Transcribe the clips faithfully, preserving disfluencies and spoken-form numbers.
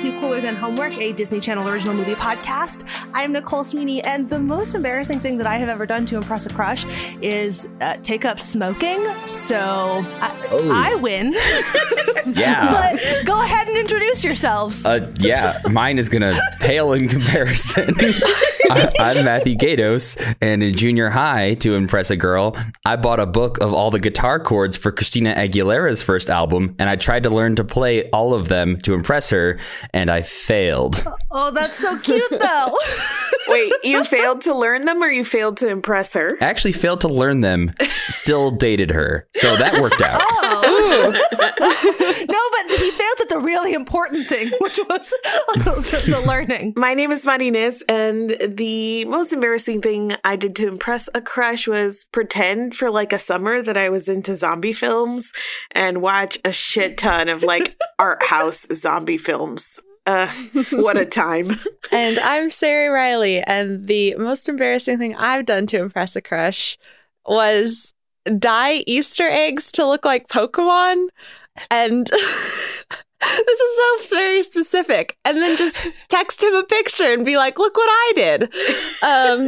to Cooler Than Homework, a Disney Channel original movie podcast. I'm Nicole Sweeney, and the most embarrassing thing that I have ever done to impress a crush is uh, take up smoking. So I, oh. I win. Yeah. But go ahead and introduce yourselves. Uh, yeah, mine is going to pale in comparison. I, I'm Matthew Gatos, and in junior high, to impress a girl, I bought a book of all the guitar chords for Christina Aguilera's first album, and I tried to learn to play all of them to impress her, and I failed. Oh, that's so cute, though. Wait, you failed to learn them or you failed to impress her? I actually failed to learn them, still dated her, so that worked out. Oh. No, but he failed at the really important thing, which was the learning. My name is Marines, and the most embarrassing thing I did to impress a crush was pretend for like a summer that I was into zombie films and watch a shit ton of like art house zombie films. Uh, what a time. And I'm Sari Riley, and the most embarrassing thing I've done to impress a crush was dye Easter eggs to look like Pokemon. And this is so very specific. And then just text him a picture and be like, look what I did. Um,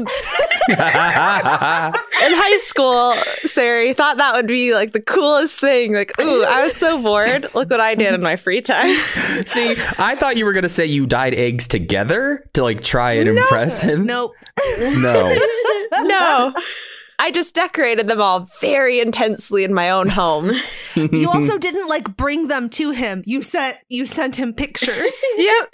in high school, Sari thought that would be like the coolest thing. Like, ooh, I was so bored. Look what I did in my free time. See, I thought you were going to say you dyed eggs together to like try and no. impress him. Nope. No. No. I just decorated them all very intensely in my own home. You also didn't like bring them to him. You sent you sent him pictures. Yep.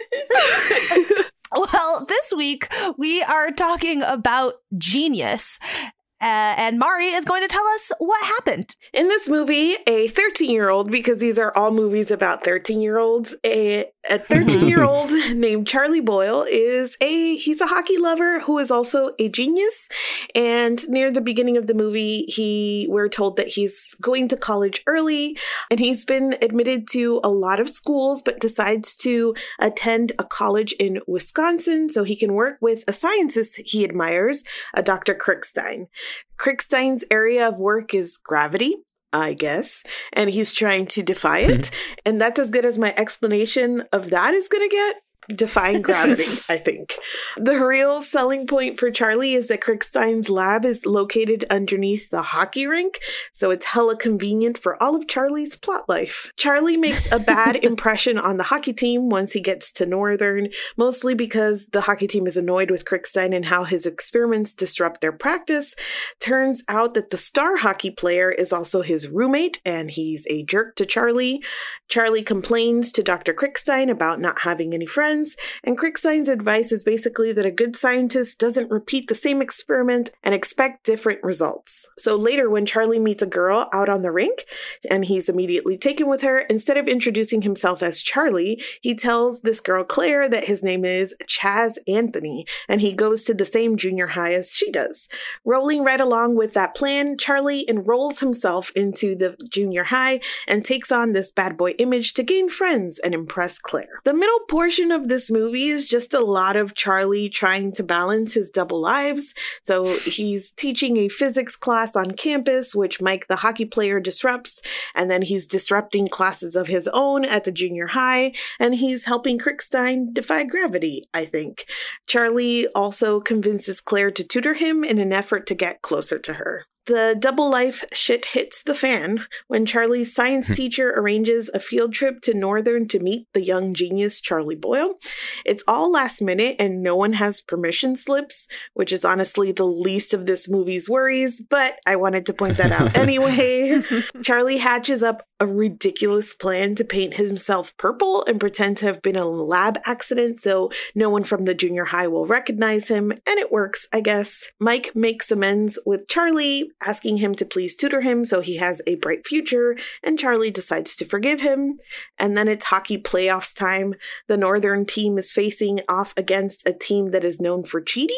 Well, this week we are talking about Genius. Uh, and Mari is going to tell us what happened. In this movie, a thirteen-year-old, because these are all movies about thirteen-year-olds, a a thirteen-year-old named Charlie Boyle is a, he's a hockey lover who is also a genius. And near the beginning of the movie, he, we're told that he's going to college early, and he's been admitted to a lot of schools, but decides to attend a college in Wisconsin so he can work with a scientist he admires, a Doctor Krickstein. Krickstein's area of work is gravity, I guess, and he's trying to defy it. And that's as good as my explanation of that is going to get. Defying gravity, I think. The real selling point for Charlie is that Krickstein's lab is located underneath the hockey rink, so it's hella convenient for all of Charlie's plot life. Charlie makes a bad impression on the hockey team once he gets to Northern, mostly because the hockey team is annoyed with Krickstein and how his experiments disrupt their practice. Turns out that the star hockey player is also his roommate, and he's a jerk to Charlie. Charlie complains to Doctor Krickstein about not having any friends, and Krickstein's advice is basically that a good scientist doesn't repeat the same experiment and expect different results. So later, when Charlie meets a girl out on the rink and he's immediately taken with her, instead of introducing himself as Charlie, he tells this girl Claire that his name is Chaz Anthony, and he goes to the same junior high as she does. Rolling right along with that plan, Charlie enrolls himself into the junior high and takes on this bad boy image to gain friends and impress Claire. The middle portion of this movie is just a lot of Charlie trying to balance his double lives. So he's teaching a physics class on campus, which Mike, the hockey player, disrupts, and then he's disrupting classes of his own at the junior high, and he's helping Krickstein defy gravity, I think. Charlie also convinces Claire to tutor him in an effort to get closer to her. The double life shit hits the fan when Charlie's science teacher arranges a field trip to Northern to meet the young genius Charlie Boyle. It's all last minute and no one has permission slips, which is honestly the least of this movie's worries, but I wanted to point that out anyway. Charlie hatches up a ridiculous plan to paint himself purple and pretend to have been a lab accident so no one from the junior high will recognize him, and it works, I guess. Mike makes amends with Charlie, asking him to please tutor him so he has a bright future, and Charlie decides to forgive him. And then it's hockey playoffs time. The Northern team is facing off against a team that is known for cheating.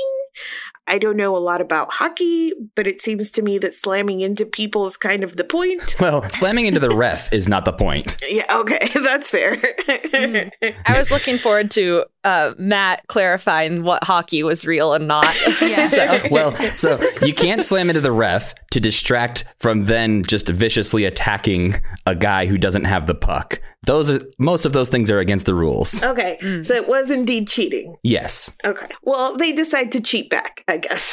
I don't know a lot about hockey, but it seems to me that slamming into people is kind of the point. Well, slamming into the ref is not the point. Yeah, okay, that's fair. I was looking forward to uh, Matt clarifying what hockey was real and not. Yes. So. Well, so you can't slam into the ref to distract from then just viciously attacking a guy who doesn't have the puck. Those are most of those things are against the rules. Okay, mm. so it was indeed cheating. Yes. Okay. Well, they decide to cheat back, I guess.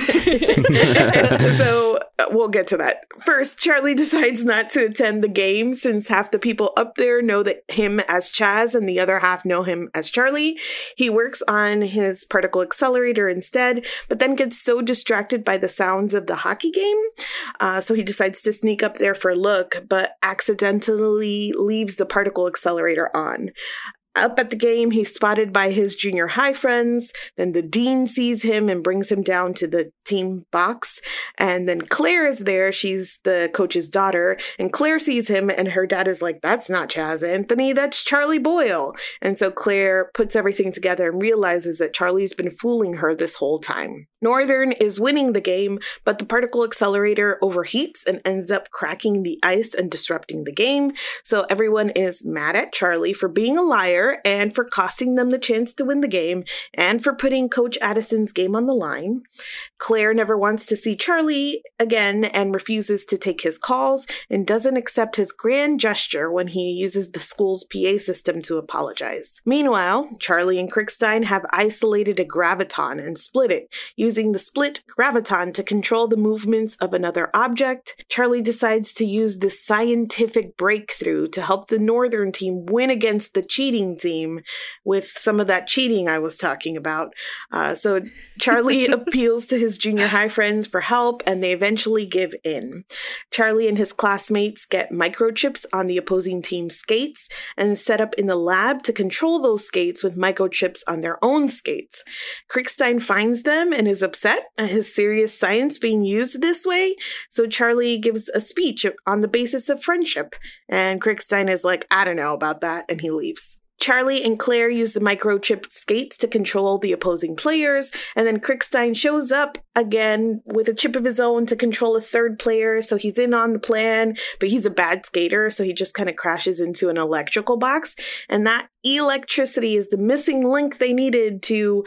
So uh, we'll get to that. First, Charlie decides not to attend the game since half the people up there know that him as Chaz and the other half know him as Charlie. He works on his particle accelerator instead, but then gets so distracted by the sounds of the hockey game. Uh, so he decides to sneak up there for a look, but accidentally leaves the particle accelerator on. Up at the game, he's spotted by his junior high friends. Then the dean sees him and brings him down to the team box. And then Claire is there. She's the coach's daughter. And Claire sees him and her dad is like, that's not Chaz Anthony, that's Charlie Boyle. And so Claire puts everything together and realizes that Charlie's been fooling her this whole time. Northern is winning the game, but the particle accelerator overheats and ends up cracking the ice and disrupting the game. So everyone is mad at Charlie for being a liar and for costing them the chance to win the game and for putting Coach Addison's game on the line. Claire never wants to see Charlie again and refuses to take his calls and doesn't accept his grand gesture when he uses the school's P A system to apologize. Meanwhile, Charlie and Crickstein have isolated a graviton and split it, using the split graviton to control the movements of another object. Charlie decides to use this scientific breakthrough to help the Northern team win against the cheating team with some of that cheating I was talking about. Uh, so Charlie appeals to his junior high friends for help, and they eventually give in. Charlie and his classmates get microchips on the opposing team's skates and set up in the lab to control those skates with microchips on their own skates. Crickstein finds them and is upset at his serious science being used this way, so Charlie gives a speech on the basis of friendship, and Crickstein is like, I don't know about that, and he leaves. Charlie and Claire use the microchip skates to control the opposing players, and then Crickstein shows up again with a chip of his own to control a third player, so he's in on the plan, but he's a bad skater, so he just kind of crashes into an electrical box, and that electricity is the missing link they needed to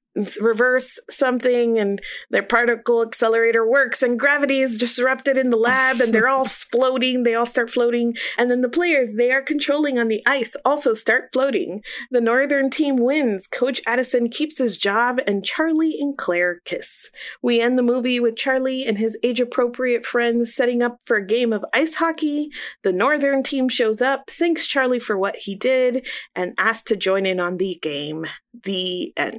reverse something, and their particle accelerator works and gravity is disrupted in the lab and they're all floating. They all start floating. And then the players they are controlling on the ice also start floating. The Northern team wins. Coach Addison keeps his job and Charlie and Claire kiss. We end the movie with Charlie and his age-appropriate friends setting up for a game of ice hockey. The Northern team shows up, thanks Charlie for what he did, and asks to join in on the game. The end.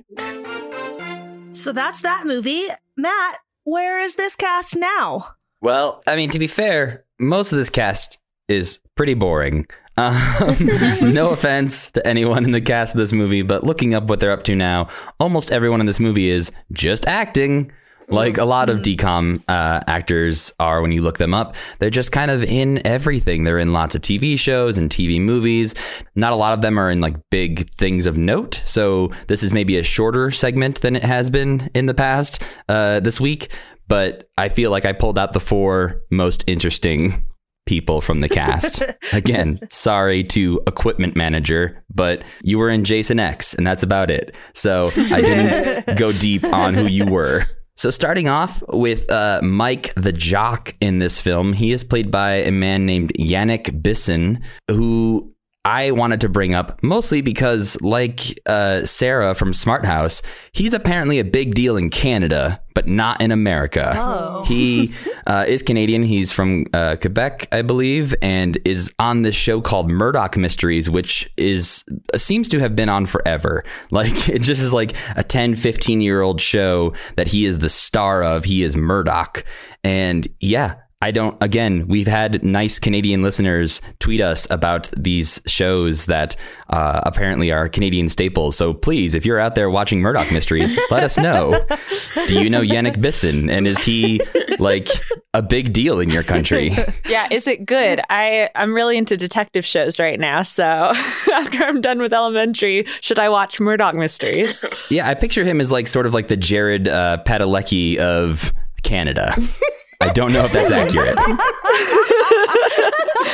So that's that movie. Matt, where is this cast now? Well, I mean, to be fair, most of this cast is pretty boring. Um, no offense to anyone in the cast of this movie, but looking up what they're up to now, almost everyone in this movie is just acting. Like a lot of D COM uh, actors are when you look them up. They're just kind of in everything. They're in lots of T V shows and T V movies. Not a lot of them are in like big things of note. So this is maybe a shorter segment than it has been in the past uh, this week. But I feel like I pulled out the four most interesting people from the cast. Again, sorry to equipment manager, but you were in Jason X and that's about it. So I didn't go deep on who you were. So starting off with uh, Mike the Jock in this film, he is played by a man named Yannick Bisson, who I wanted to bring up mostly because, like uh, Sarah from Smart House, he's apparently a big deal in Canada, but not in America. Oh. He uh, is Canadian. He's from uh, Quebec, I believe, and is on this show called Murdoch Mysteries, which is seems to have been on forever. Like, it just is like a ten, fifteen year old show that he is the star of. He is Murdoch. And yeah, I don't, again, we've had nice Canadian listeners tweet us about these shows that uh, apparently are Canadian staples. So please, if you're out there watching Murdoch Mysteries, let us know. Do you know Yannick Bisson? And is he like a big deal in your country? Yeah, is it good? I, I'm really into detective shows right now. So after I'm done with elementary, should I watch Murdoch Mysteries? Yeah, I picture him as like sort of like the Jared uh, Padalecki of Canada. I don't know if that's accurate.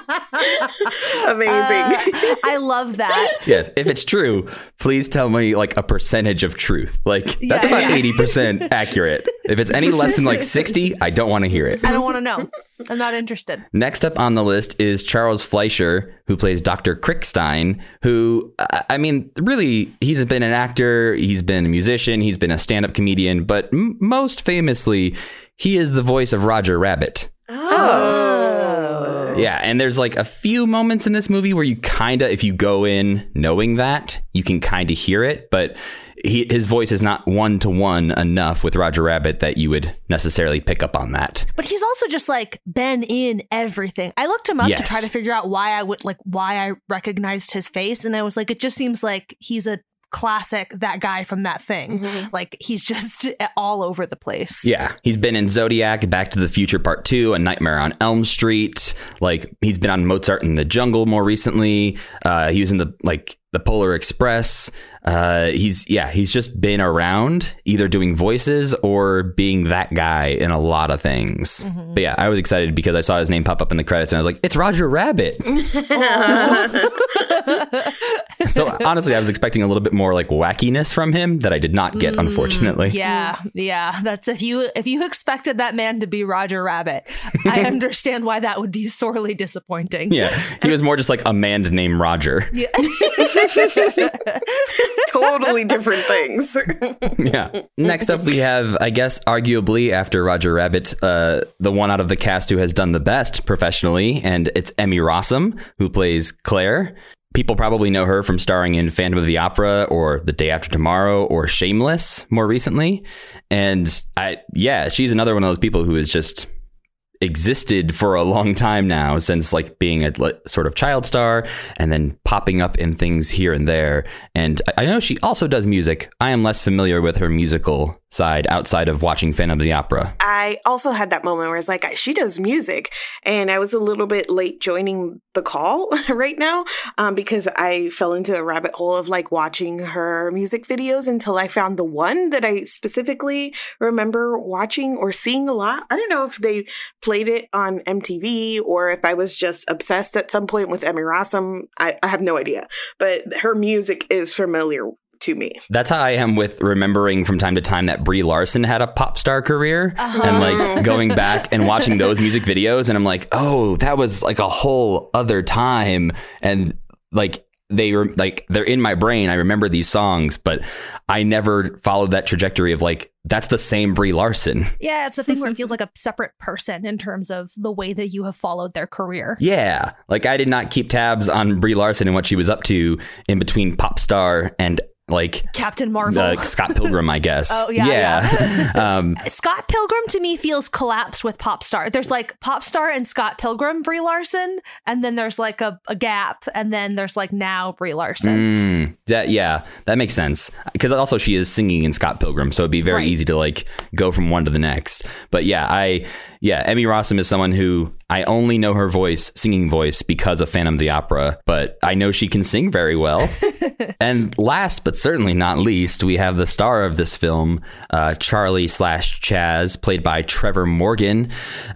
Amazing. Uh, I love that. Yeah, if it's true, please tell me like a percentage of truth. Like that's Yeah, about yeah. eighty percent accurate. If it's any less than like sixty, I don't want to hear it. I don't want to know. I'm not interested. Next up on the list is Charles Fleischer, who plays Doctor Crickstein, who, I I mean, really, he's been an actor, he's been a musician, he's been a stand-up comedian, but m- most famously, he is the voice of Roger Rabbit. Oh. Yeah, and there's like a few moments in this movie where you kind of, if you go in knowing that, you can kind of hear it, but he, his voice is not one-to-one enough with Roger Rabbit that you would necessarily pick up on that. But he's also just like been in everything. I looked him up Yes. to try to figure out why I would like why I recognized his face, and I was like, it just seems like he's a classic that guy from That Thing. Mm-hmm. Like he's just all over the place. Yeah, he's been in Zodiac, Back to the Future Part two, A Nightmare on Elm Street. Like he's been on Mozart in the Jungle more recently. Uh, he was in the like the Polar Express. Uh, he's yeah, he's just been around either doing voices or being that guy in a lot of things. Mm-hmm. But yeah, I was excited because I saw his name pop up in the credits and I was like, it's Roger Rabbit. So honestly, I was expecting a little bit more like wackiness from him that I did not get, unfortunately. Yeah, yeah. That's if you if you expected that man to be Roger Rabbit, I understand why that would be sorely disappointing. Yeah, he was more just like a man named Roger. Yeah. Totally different things. Yeah. Next up, we have, I guess, arguably after Roger Rabbit, uh, the one out of the cast who has done the best professionally, and it's Emmy Rossum, who plays Claire. People probably know her from starring in Phantom of the Opera or The Day After Tomorrow or Shameless more recently. And I, yeah, she's another one of those people who is just existed for a long time now, since like being a like, sort of child star and then popping up in things here and there. And I, I know she also does music. I am less familiar with her musical side outside of watching Phantom of the Opera. I also had that moment where it's like, she does music. And I was a little bit late joining the call right now um, because I fell into a rabbit hole of like watching her music videos until I found the one that I specifically remember watching or seeing a lot. I don't know if they played it on M T V or if I was just obsessed at some point with Emmy Rossum. I, I have no idea. But her music is familiar to me. That's how I am with remembering from time to time that Brie Larson had a pop star career Uh-huh. and like going back and watching those music videos. And I'm like, oh, that was like a whole other time. And like, they were like, they're in my brain. I remember these songs, but I never followed that trajectory of like, that's the same Brie Larson. Yeah, it's a thing where it feels like a separate person in terms of the way that you have followed their career. Yeah. Like I did not keep tabs on Brie Larson and what she was up to in between pop star and like Captain Marvel. uh, Scott Pilgrim, I guess. Oh, yeah, Yeah. um, Scott Pilgrim to me feels collapsed with Pop Star. There's like Pop Star and Scott Pilgrim, Brie Larson, and then there's like a, a gap, and then there's like now Brie Larson. Mm, that yeah, that makes sense because also she is singing in Scott Pilgrim, so it'd be very Right. easy to like go from one to the next. But yeah, I yeah, Emmy Rossum is someone who I only know her voice, singing voice, because of Phantom of the Opera, but I know she can sing very well. And last but certainly not least, we have the star of this film, uh, Charlie slash Chaz, played by Trevor Morgan,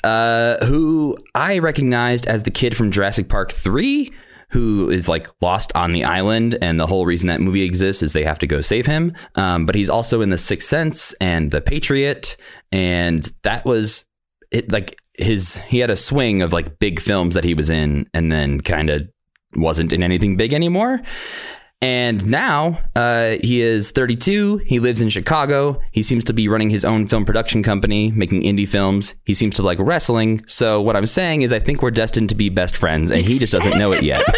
uh, who I recognized as the kid from Jurassic Park three, who is like lost on the island. And the whole reason that movie exists is they have to go save him. Um, but he's also in The Sixth Sense and The Patriot. And that was it, like his he had a swing of like big films that he was in and then kind of wasn't in anything big anymore. And now uh, he is thirty-two. He lives in Chicago. He seems to be running his own film production company, making indie films. He seems to like wrestling. So what I'm saying is I think we're destined to be best friends, and he just doesn't know it yet.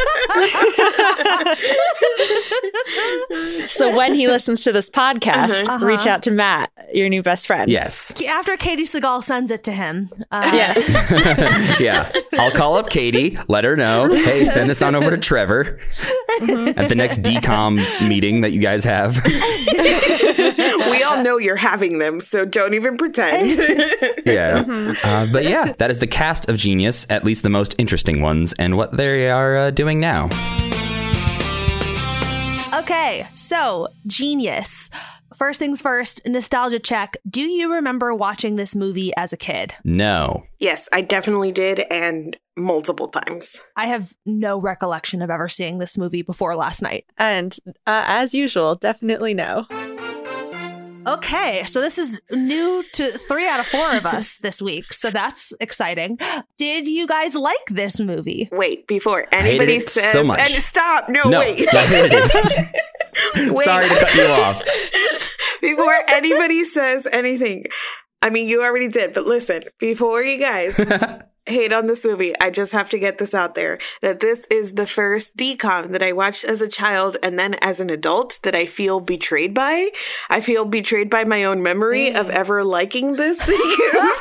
So when he listens to this podcast, Uh-huh. reach out to Matt, your new best friend. Yes. After Katie Seagal sends it to him. Uh, Yes. Yeah. I'll call up Katie, let her know, hey, send this on over to Trevor at the next D COM meeting that you guys have. We all know you're having them, so don't even pretend. Yeah. Uh, but yeah, that is the cast of Genius, at least the most interesting ones, and what they are uh, doing now. Okay, so Genius. first things first, nostalgia check. Do you remember watching this movie as a kid? No. Yes, I definitely did, and multiple times. I have no recollection of ever seeing this movie before last night. And uh, as usual, definitely no. Okay, so this is new to three out of four of us this week, so that's exciting. Did you guys like this movie? Wait, before anybody it says, so much. and stop, no, No. wait. I hated it. Wait. Sorry to cut you off. Before anybody says anything, I mean, you already did, but listen, before you guys hate on this movie, I just have to get this out there, that this is the first D COM that I watched as a child and then as an adult that I feel betrayed by. I feel betrayed by my own memory mm. of ever liking this because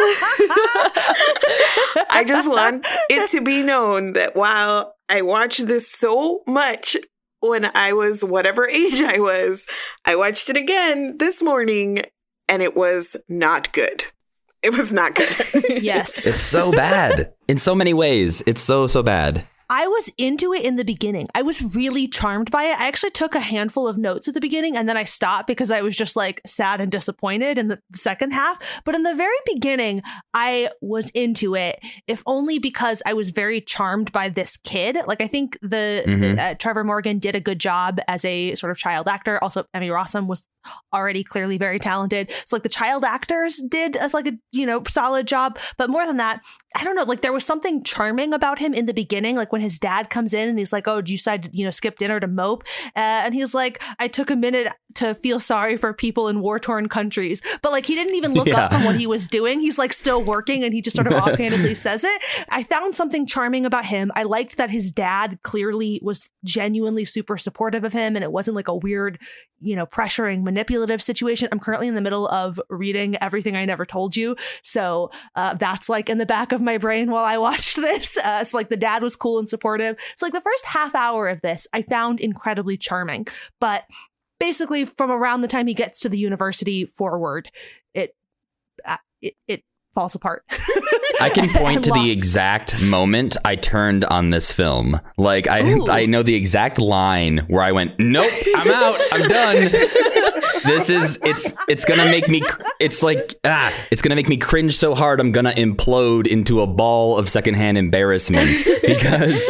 I just want it to be known that while I watched this so much when I was whatever age I was, I watched it again this morning and it was not good. It was not good. Yes. It's so bad. In so many ways. It's so, so bad. I was into it in the beginning. I was really charmed by it. I actually took a handful of notes at the beginning and then I stopped because I was just like sad and disappointed in the second half. But in the very beginning, I was into it, if only because I was very charmed by this kid. Like, I think the mm-hmm. uh, Trevor Morgan did a good job as a sort of child actor. Also, Emmy Rossum was already clearly very talented. So like the child actors did as like a, you know, solid job. But more than that, I don't know, like there was something charming about him in the beginning. Like when his dad comes in and he's like, oh, did you decide to, you know, skip dinner to mope? Uh, and he's like, I took a minute to feel sorry for people in war-torn countries. But like he didn't even look yeah. up from what he was doing. He's like still working and he just sort of offhandedly says it. I found something charming about him. I liked that his dad clearly was genuinely super supportive of him and it wasn't like a weird, you know, pressuring, manipulative situation. I'm currently in the middle of reading Everything I Never Told You. So uh, that's like in the back of my brain while I watched this. Uh, so like the dad was cool and supportive. So like the first half hour of this, I found incredibly charming. But basically from around the time he gets to the university forward, it uh, it, it falls apart. I can point to the exact moment I turned on this film. Like I Ooh. I know the exact line where I went, nope, I'm out. I'm done. This is it's it's gonna make me it's like ah it's gonna make me cringe so hard I'm gonna implode into a ball of secondhand embarrassment because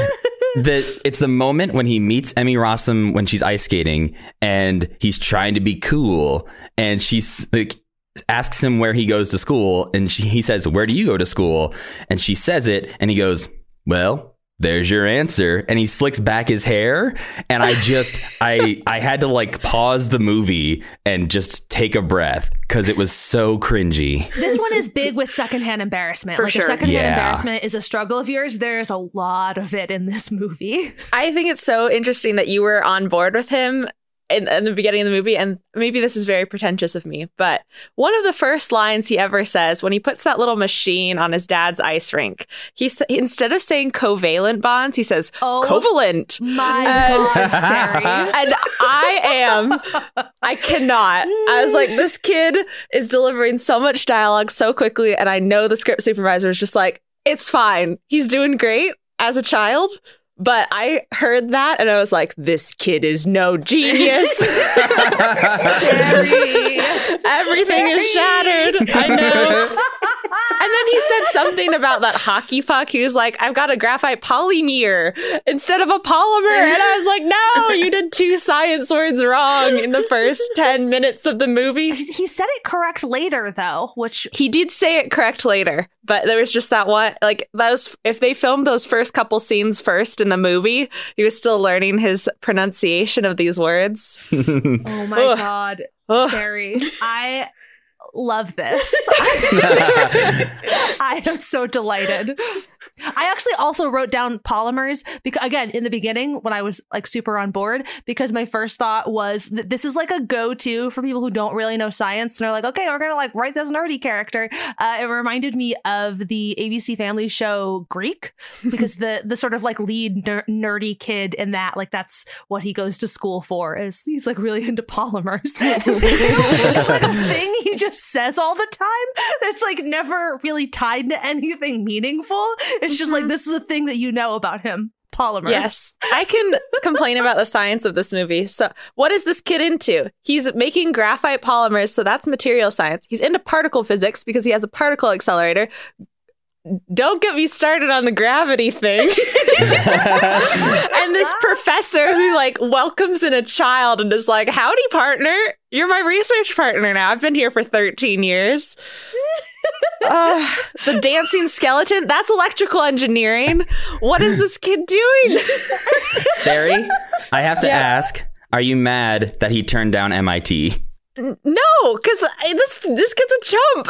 the it's the moment when he meets Emmy Rossum when she's ice skating and he's trying to be cool and she's like asks him where he goes to school and she, he says, where do you go to school? And she says it and he goes, well, there's your answer. And he slicks back his hair. And I just I I had to like pause the movie and just take a breath because it was so cringy. This one is big with secondhand embarrassment. For like sure. if secondhand Yeah. embarrassment is a struggle of yours, there's a lot of it in this movie. I think it's so interesting that you were on board with him in, in the beginning of the movie, and maybe this is very pretentious of me, but one of the first lines he ever says when he puts that little machine on his dad's ice rink, he instead of saying covalent bonds, he says oh, covalent. My and, God, Sari. And I am, I cannot. I was like, this kid is delivering so much dialogue so quickly, and I know the script supervisor is just like, it's fine. He's doing great as a child. But I heard that and I was like, this kid is no genius. Everything Sari. is shattered. I know. And then he said something about that hockey puck. He was like, I've got a graphite polymer instead of a polymer. And I was like, no, you did two science words wrong in the first ten minutes of the movie. He said it correct later, though, which he did say it correct later. But there was just that one, like, those, if they filmed those first couple scenes first in the movie, he was still learning his pronunciation of these words. Oh my Ugh. God, Ugh. Sari, I love this. I am so delighted. I actually also wrote down polymers because, again, in the beginning when I was like super on board, because my first thought was that this is like a go-to for people who don't really know science and are like, okay, we're gonna like write this nerdy character. Uh, it reminded me of the A B C Family show Greek, because the the sort of like lead ner- nerdy kid in that, like that's what he goes to school for, is he's like really into polymers. It's like a thing he just says all the time. It's like never really tied to anything meaningful. It's just like, this is a thing that you know about him. polymer. Yes. I can complain about the science of this movie. So what is this kid into? He's making graphite polymers, so that's material science. He's into particle physics because he has a particle accelerator. Don't get me started on the gravity thing. And this professor who like welcomes in a child and is like, howdy, partner. You're my research partner now. I've been here for thirteen years. Uh, the dancing skeleton, that's electrical engineering. What is this kid doing? Sari, I have to Yeah. ask, are you mad that he turned down M I T? No, because this this kid's a chump.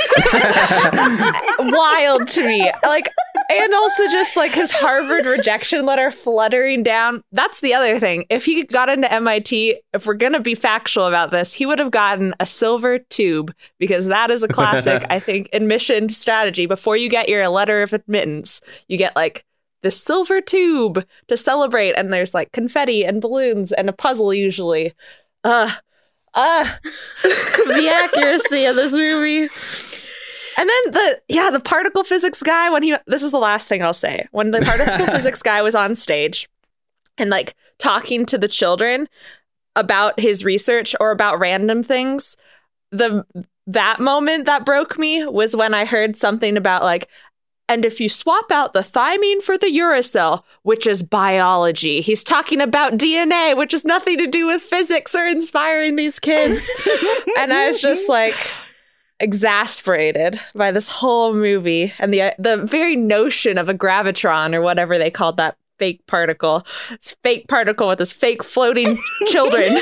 Wild to me. Like, and also just like his Harvard rejection letter fluttering down. That's the other thing. If he got into M I T, if we're going to be factual about this, he would have gotten a silver tube, because that is a classic, I think, admission strategy. Before you get your letter of admittance, you get like the silver tube to celebrate. And there's like confetti and balloons and a puzzle usually. Uh, uh, the accuracy of this movie. And then the, yeah, the particle physics guy, when he, this is the last thing I'll say. When the particle physics guy was on stage and like talking to the children about his research or about random things, the, that moment that broke me was when I heard something about like, and if you swap out the thymine for the uracil, which is biology, he's talking about D N A, which has nothing to do with physics or inspiring these kids. And I was just like exasperated by this whole movie and the the very notion of a gravitron or whatever they called that fake particle. It's fake particle with this fake floating children.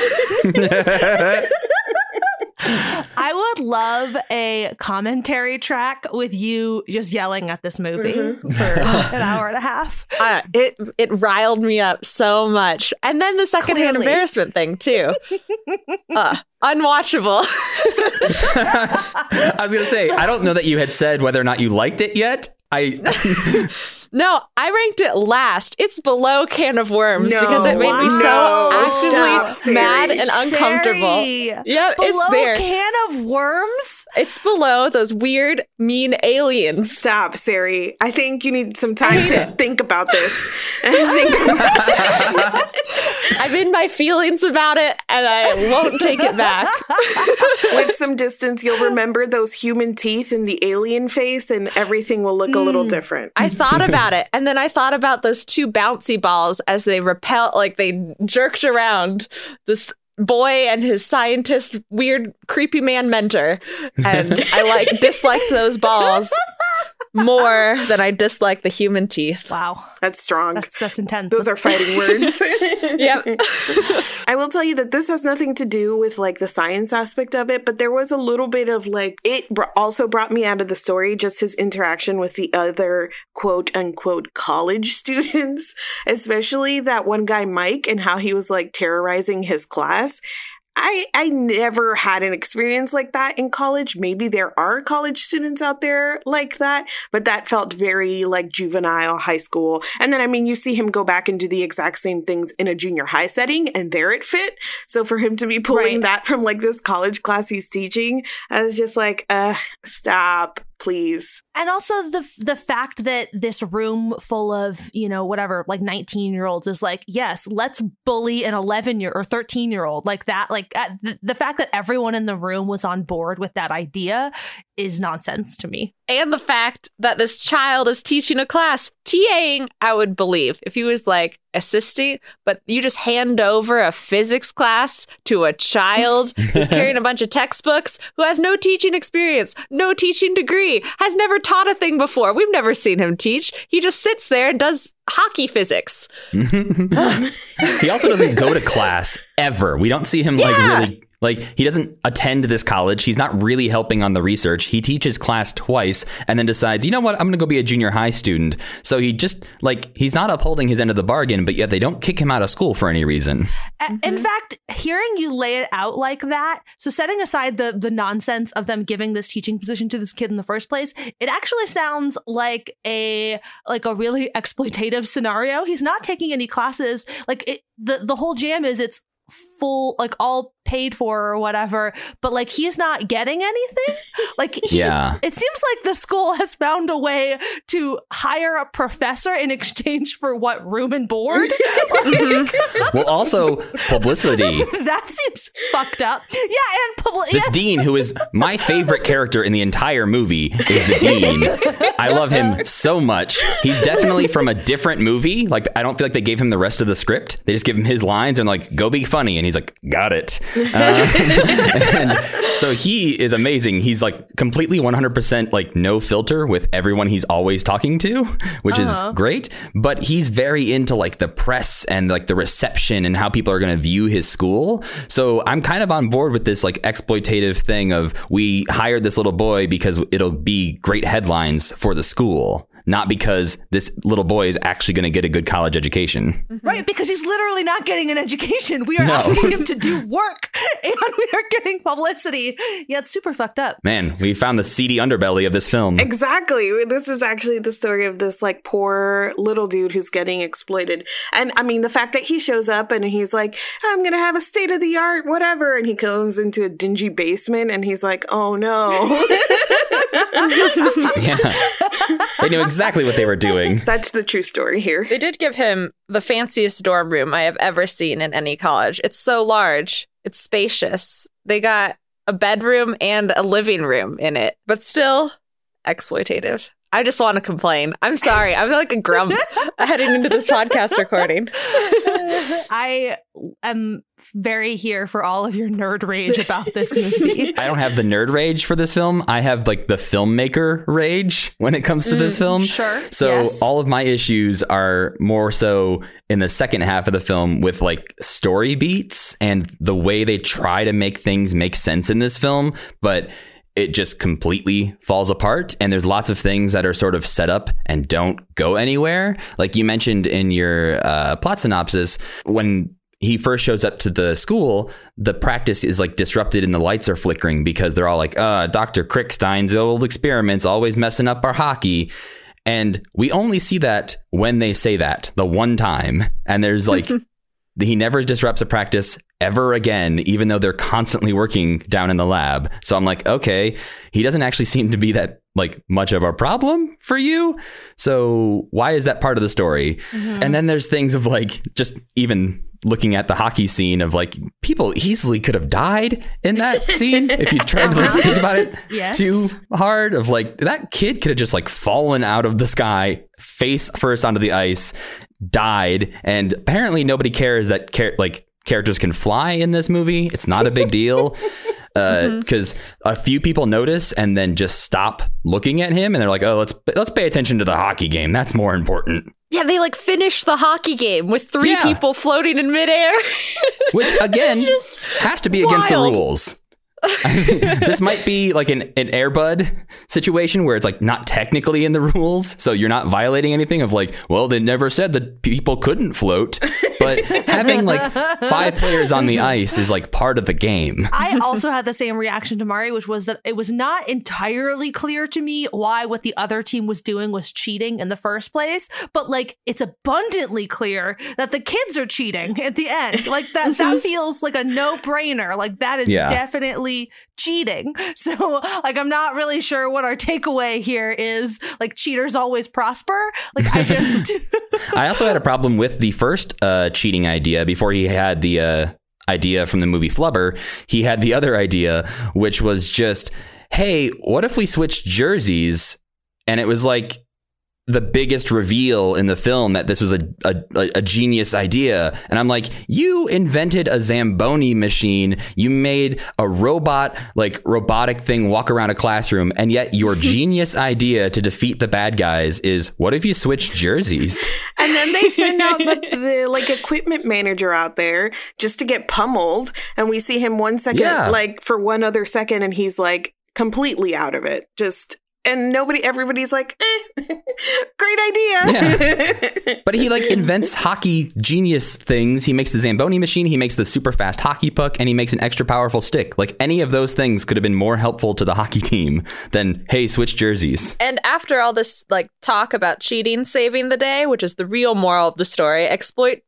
I would love a commentary track with you just yelling at this movie Mm-hmm. for an hour and a half. Uh, it it riled me up so much. And then the secondhand Clearly. embarrassment thing, too. Uh, unwatchable. I was going to say, I don't know that you had said whether or not you liked it yet. I No, I ranked it last. It's below Can of Worms No, because it made me so no, actively stop, mad Sari. and uncomfortable. Sari. Yep, Below it's there. Can of Worms? It's below those weird, mean aliens. Stop, Sari. I think you need some time to think about this. And think about I'm in my feelings about it, and I won't take it back. With some distance, you'll remember those human teeth in the alien face, and everything will look a little different. I thought about it, and then I thought about those two bouncy balls as they repel, like they jerked around this boy and his scientist, weird, creepy man mentor, and I like disliked those balls more than I disliked the human teeth. Wow. That's strong. That's that's intense. Those are fighting words. Yep. I will tell you that this has nothing to do with like the science aspect of it, but there was a little bit of like, it br- also brought me out of the story, just his interaction with the other quote unquote college students, especially that one guy, Mike, and how he was like terrorizing his class. I, I never had an experience like that in college. Maybe there are college students out there like that, but that felt very like juvenile high school. And then, I mean, you see him go back and do the exact same things in a junior high setting, and there it fit. So for him to be pulling Right. that from like this college class he's teaching, I was just like, uh, stop, please. And also the the fact that this room full of, you know, whatever, like nineteen year olds is like, yes, let's bully an eleven year or thirteen year old like that. Like uh, the, the fact that everyone in the room was on board with that idea is nonsense to me. And the fact that this child is teaching a class, TAing, I would believe if he was like assisting, but you just hand over a physics class to a child who's carrying a bunch of textbooks, who has no teaching experience, no teaching degree, has never taught a thing before. We've never seen him teach. He just sits there and does hockey physics. He also doesn't go to class ever. We don't see him like Yeah. really like he doesn't attend this college. He's not really helping on the research. He teaches class twice and then decides, you know what, I'm going to go be a junior high student. So he just like he's not upholding his end of the bargain, but yet they don't kick him out of school for any reason. A- In fact, hearing you lay it out like that, so setting aside the the nonsense of them giving this teaching position to this kid in the first place, it actually sounds like a like a really exploitative scenario. He's not taking any classes. Like it, the the whole jam is it's full like all paid for or whatever, but like he's not getting anything. Like he, yeah. It seems like the school has found a way to hire a professor in exchange for what, room and board? Like, well, also publicity. That seems fucked up. Yeah, and publicity. This yes. dean, who is my favorite character in the entire movie, is the dean. I love him so much. He's definitely from a different movie. Like, I don't feel like they gave him the rest of the script. They just give him his lines and like, go be funny. And he's like, got it. Uh, and so he is amazing. He's like completely one hundred percent like no filter with everyone he's always talking to, which uh-huh. is great. But he's very into like the press and like the reception and how people are going to view his school. So I'm kind of on board with this like exploitative thing of we hired this little boy because it'll be great headlines for the school, not because this little boy is actually going to get a good college education. Mm-hmm. Right, because he's literally not getting an education. We are no. asking him to do work, and we are getting publicity. Yeah, it's super fucked up. Man, we found the seedy underbelly of this film. Exactly. This is actually the story of this like poor little dude who's getting exploited. And I mean, the fact that he shows up and he's like, I'm going to have a state of the art, whatever. And he goes into a dingy basement and he's like, oh no. Yeah. They knew exactly what they were doing. That's the true story here. They did give him the fanciest dorm room I have ever seen in any college. It's so large. It's spacious. They got a bedroom and a living room in it, but still exploitative. I just want to complain. I'm sorry. I'm like a grump heading into this podcast recording. I am very here for all of your nerd rage about this movie. I don't have the nerd rage for this film. I have like the filmmaker rage when it comes to mm, this film. Sure. So yes. all of my issues are more so in the second half of the film with like story beats and the way they try to make things make sense in this film. But it just completely falls apart. And there's lots of things that are sort of set up and don't go anywhere. Like you mentioned in your uh, plot synopsis, when he first shows up to the school, the practice is like disrupted and the lights are flickering because they're all like, uh, Doctor Crickstein's old experiments always messing up our hockey. And we only see that when they say that the one time. And there's like, he never disrupts a practice ever again, even though they're constantly working down in the lab. So I'm like, okay, he doesn't actually seem to be that like much of a problem for you. So why is that part of the story? Mm-hmm. And then there's things of like, just even looking at the hockey scene of like, people easily could have died in that scene if you try to like, think about it yes. too hard. Of like, that kid could have just like fallen out of the sky face first onto the ice, died, and apparently nobody cares that char- like characters can fly in this movie. It's not a big deal because uh, mm-hmm. a few people notice and then just stop looking at him and they're like, oh, let's let's pay attention to the hockey game. That's more important. Yeah, they like finish the hocky game with three yeah. people floating in midair, which again has to be wild. against the rules. I mean, this might be like an, an Air Bud situation where it's like not technically in the rules. So you're not violating anything of like, well, they never said that people couldn't float. But having like five players on the ice is like part of the game. I also had the same reaction to Mari, which was that it was not entirely clear to me why what the other team was doing was cheating in the first place. But like, it's abundantly clear that the kids are cheating at the end. Like that, that feels like a no brainer. Like that is yeah. definitely cheating. So like, I'm not really sure what our takeaway here is. Like, cheaters always prosper. Like, I just I also had a problem with the first uh cheating idea before he had the uh idea from the movie Flubber. He had the other idea, which was just, hey, what if we switched jerseys? And it was like the biggest reveal in the film that this was a, a a genius idea. And I'm like, you invented a Zamboni machine. You made a robot, like robotic thing walk around a classroom. And yet your genius idea to defeat the bad guys is, what if you switch jerseys? And then they send out the, the like equipment manager out there just to get pummeled. And we see him one second, yeah. like for one other second, and he's like completely out of it. Just And nobody, everybody's like, eh, great idea. Yeah. But he like invents hockey genius things. He makes the Zamboni machine. He makes the super fast hockey puck, and he makes an extra powerful stick. Like any of those things could have been more helpful to the hockey team than, hey, switch jerseys. And after all this like talk about cheating saving the day, which is the real moral of the story, exploit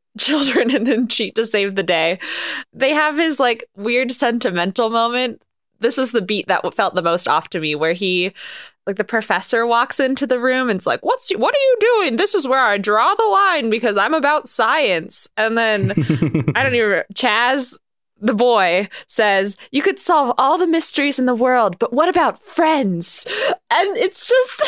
children and then cheat to save the day. They have his like weird sentimental moment. This is the beat that felt the most off to me, where he, like the professor walks into the room and it's like, what's, what are you doing? This is where I draw the line because I'm about science. And then I don't even, Chaz, the boy, says, you could solve all the mysteries in the world, but what about friends? And it's just,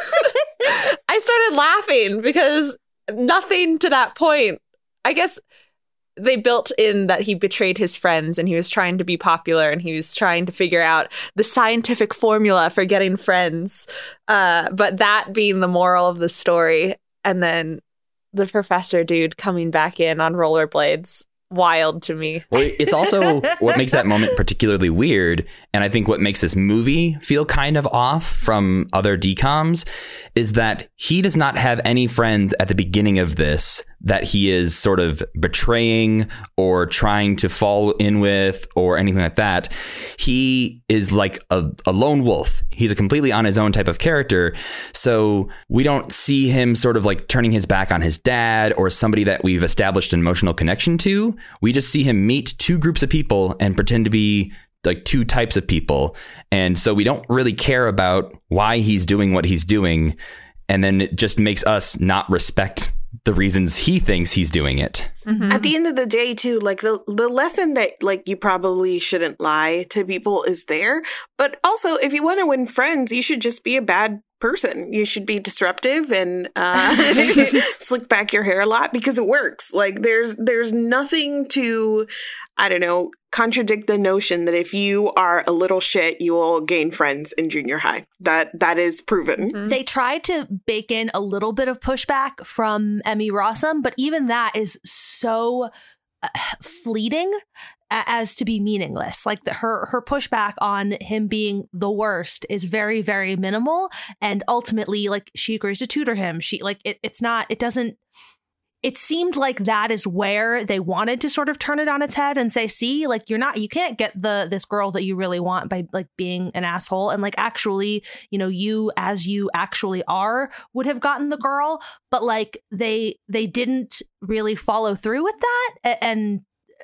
I started laughing because nothing to that point. I guess they built in that he betrayed his friends and he was trying to be popular and he was trying to figure out the scientific formula for getting friends. Uh, but that being the moral of the story. And then the professor dude coming back in on rollerblades. Wild to me. Well, it's also what makes that moment particularly weird, and I think what makes this movie feel kind of off from other D COMs is that he does not have any friends at the beginning of this that he is sort of betraying or trying to fall in with or anything like that. He is like a, a lone wolf. He's a completely on his own type of character. So we don't see him sort of like turning his back on his dad or somebody that we've established an emotional connection to. We just see him meet two groups of people and pretend to be like two types of people. And so we don't really care about why he's doing what he's doing. And then it just makes us not respect the reasons he thinks he's doing it. Mm-hmm. At the end of the day, too, like the the lesson that like you probably shouldn't lie to people is there. But also, if you want to win friends, you should just be a bad person. You should be disruptive and uh, slick back your hair a lot because it works. Like there's there's nothing to, I don't know, contradict the notion that if you are a little shit, you will gain friends in junior high. That that is proven. Mm-hmm. They tried to bake in a little bit of pushback from Emmy Rossum, but even that is so uh, fleeting as to be meaningless. Like the, her her pushback on him being the worst is very, very minimal. And ultimately, like she agrees to tutor him. She like it, it's not it doesn't. It seemed like that is where they wanted to sort of turn it on its head and say, see, like you're not, you can't get the this girl that you really want by like being an asshole. And like actually, you know, you as you actually are would have gotten the girl. But like they they didn't really follow through with that. And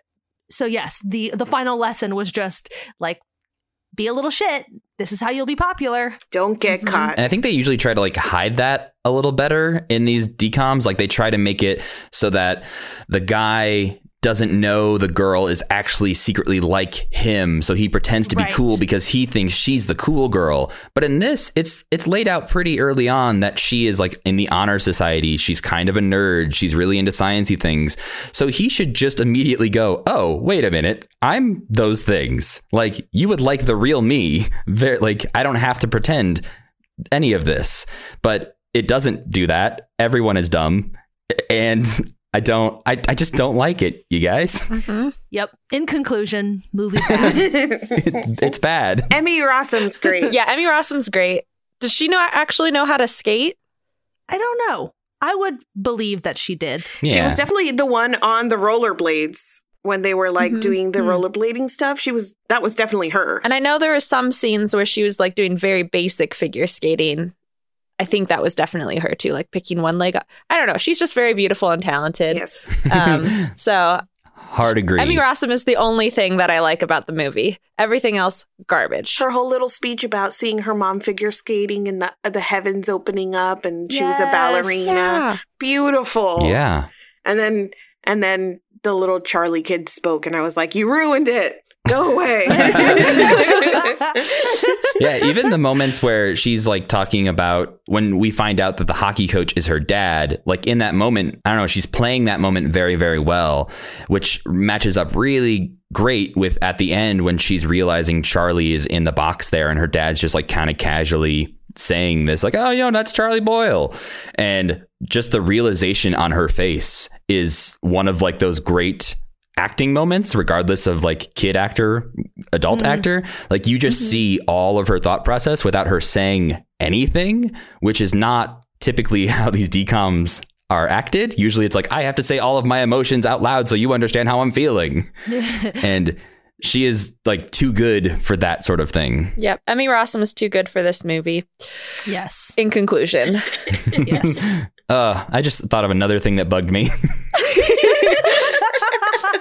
so, yes, the the final lesson was just like, be a little shit. This is how you'll be popular. Don't get Mm-hmm. caught. And I think they usually try to like hide that a little better in these D COMs. Like they try to make it so that the guy doesn't know the girl is actually secretly like him. So he pretends to be Right. cool because he thinks she's the cool girl. But in this, it's it's laid out pretty early on that she is like in the honor society. She's kind of a nerd. She's really into sciencey things. So he should just immediately go, oh, wait a minute. I'm those things. Like you would like the real me. Very, like I don't have to pretend any of this. But it doesn't do that. Everyone is dumb. And I don't, I, I just don't like it, you guys. Mm-hmm. Yep. In conclusion, movie bad. it, it's bad. Emmy Rossum's great. Yeah, Emmy Rossum's great. Does she know actually know how to skate? I don't know. I would believe that she did. Yeah. She was definitely the one on the rollerblades when they were like Mhm. doing the Mm. rollerblading stuff. She was, that was definitely her. And I know there were some scenes where she was like doing very basic figure skating. I think that was definitely her too, like picking one leg up. I don't know. She's just very beautiful and talented. Yes. Um, so Hard agree. Emmy Rossum is the only thing that I like about the movie. Everything else, garbage. Her whole little speech about seeing her mom figure skating and the the heavens opening up and she was a Yes. ballerina. Yeah. Beautiful. Yeah. And then and then the little Charlie kid spoke and I was like, you ruined it. Go away. Yeah, even the moments where she's like talking about when we find out that the hockey coach is her dad, like in that moment, I don't know, she's playing that moment very, very well, which matches up really great with at the end when she's realizing Charlie is in the box there and her dad's just like kind of casually saying this, like, oh, yo, that's Charlie Boyle. And just the realization on her face is one of like those great acting moments, regardless of like kid actor, adult Mm-hmm. actor. Like you just Mm-hmm. see all of her thought process without her saying anything, which is not typically how these D COMs are acted. Usually it's like, I have to say all of my emotions out loud so you understand how I'm feeling. And she is like too good for that sort of thing. Yep. Emmy Rossum is too good for this movie. Yes. In conclusion. Yes. Uh, I just thought of another thing that bugged me.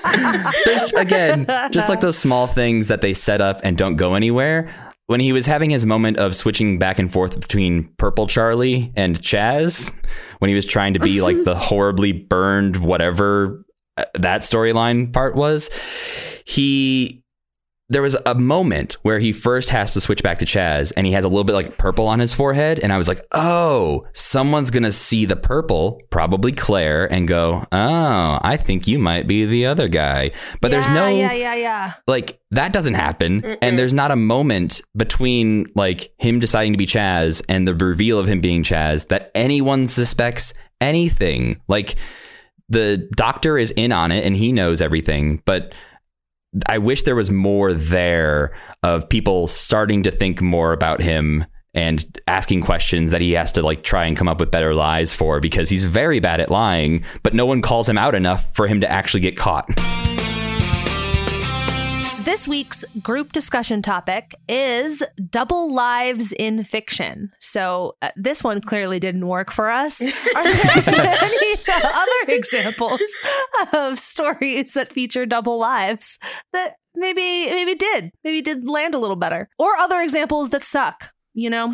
There's, again, just like those small things that they set up and don't go anywhere. When he was having his moment of switching back and forth between Purple Charlie and Chaz, when he was trying to be like the horribly burned whatever that storyline part was, he... there was a moment where he first has to switch back to Chaz and he has a little bit like purple on his forehead. And I was like, oh, someone's going to see the purple, probably Claire, and go, oh, I think you might be the other guy. But yeah, there's no, yeah, yeah, yeah. like that doesn't happen. Mm-mm. And there's not a moment between like him deciding to be Chaz and the reveal of him being Chaz that anyone suspects anything. Like the doctor is in on it and he knows everything, but I wish there was more there of people starting to think more about him and asking questions that he has to like try and come up with better lies for, because he's very bad at lying, but no one calls him out enough for him to actually get caught. This week's group discussion topic is double lives in fiction. So uh, this one clearly didn't work for us. Are there any other examples of stories that feature double lives that maybe maybe did maybe did land a little better, or other examples that suck? You know,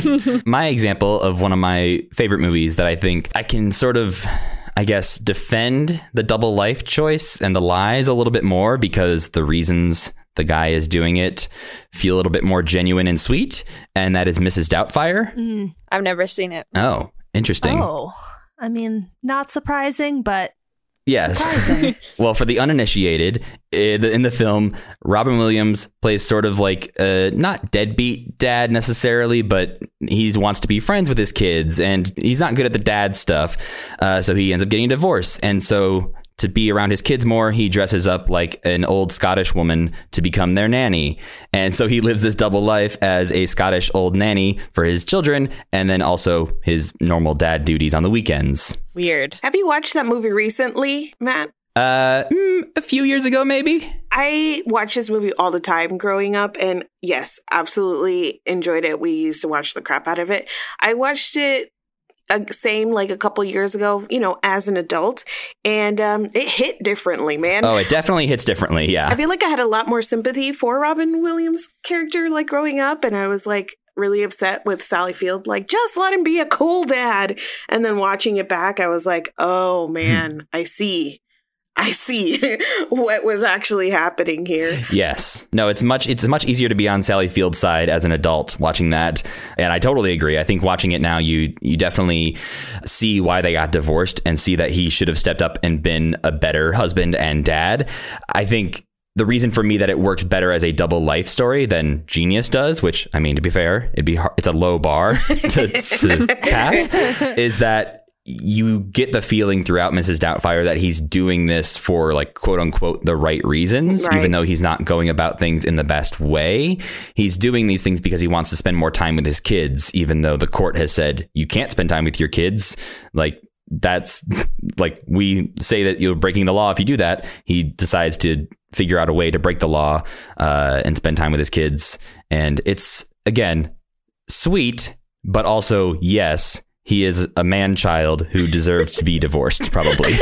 my example of one of my favorite movies that I think I can sort of, I guess, defend the double life choice and the lies a little bit more because the reasons the guy is doing it feel a little bit more genuine and sweet. And that is Missus Doubtfire. Mm. I've never seen it. Oh, interesting. Oh, I mean, not surprising, but yes. surprising. Well, for the uninitiated, in the film, Robin Williams plays sort of like uh, not deadbeat dad necessarily, but he wants to be friends with his kids and he's not good at the dad stuff. Uh, so he ends up getting a divorce. And so to be around his kids more, he dresses up like an old Scottish woman to become their nanny. And so he lives this double life as a Scottish old nanny for his children and then also his normal dad duties on the weekends. Weird. Have you watched that movie recently, Matt? Uh, mm, a few years ago, maybe. I watched this movie all the time growing up, and yes, absolutely enjoyed it. We used to watch the crap out of it. I watched it uh, same like a couple years ago, you know, as an adult, and um, it hit differently, man. Oh, it definitely hits differently, yeah. I feel like I had a lot more sympathy for Robin Williams' character, like growing up, and I was like really upset with Sally Field, like, just let him be a cool dad. And then watching it back, I was like, oh man, I see. I see what was actually happening here. Yes. No, it's much it's much easier to be on Sally Field's side as an adult watching that. And I totally agree. I think watching it now, you you definitely see why they got divorced and see that he should have stepped up and been a better husband and dad. I think the reason for me that it works better as a double life story than Genius does, which, I mean, to be fair, it'd be hard, it's a low bar to, to pass, is that you get the feeling throughout Missus Doubtfire that he's doing this for like quote unquote the right reasons, right. Even though he's not going about things in the best way. He's doing these things because he wants to spend more time with his kids, even though the court has said you can't spend time with your kids. Like that's like we say that you're breaking the law if you do that. He decides to figure out a way to break the law uh, and spend time with his kids. And it's, again, sweet, but also, yes, he is a man-child who deserves to be divorced, probably.